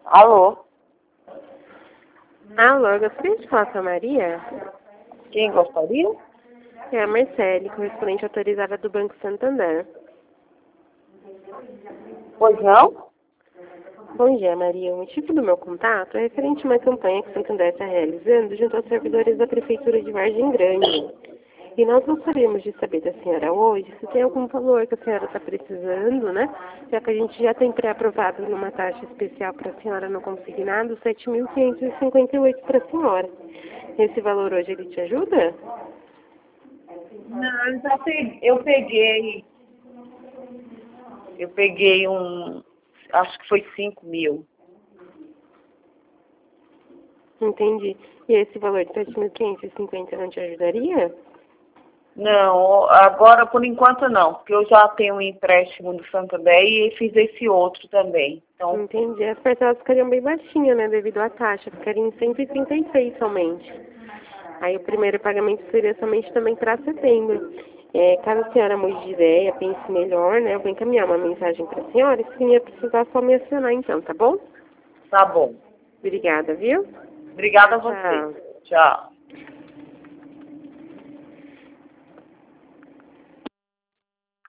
Alô? Alô, eu gostaria de falar com a Maria? Quem gostaria? É a Marcele, correspondente autorizada do Banco Santander. Pois não? Bom dia, Maria. O motivo do meu contato é referente a uma campanha que o Santander está realizando junto aos servidores da Prefeitura de Vargem Grande. E nós gostaríamos de saber da senhora hoje se tem algum valor que a senhora está precisando, né? Já que a gente já tem pré-aprovado numa taxa especial para a senhora no consignado, 7.558 para a senhora. Esse valor hoje ele te ajuda? Não, eu peguei acho que foi 5 mil. Entendi. E esse valor de 7.550 não te ajudaria? Não, agora por enquanto não, porque eu já tenho um empréstimo do Santander e fiz esse outro também. Então, Entendi. As parcelas ficariam bem baixinhas, né, devido à taxa. Ficariam em 136 somente. Aí o primeiro pagamento seria somente também para setembro. Caso a senhora mude de ideia, pense melhor, né, eu vou encaminhar uma mensagem para a senhora. Se ia precisar, só me acionar então, tá bom? tá bom. Obrigada, viu? Obrigada a você. Tchau. Tchau.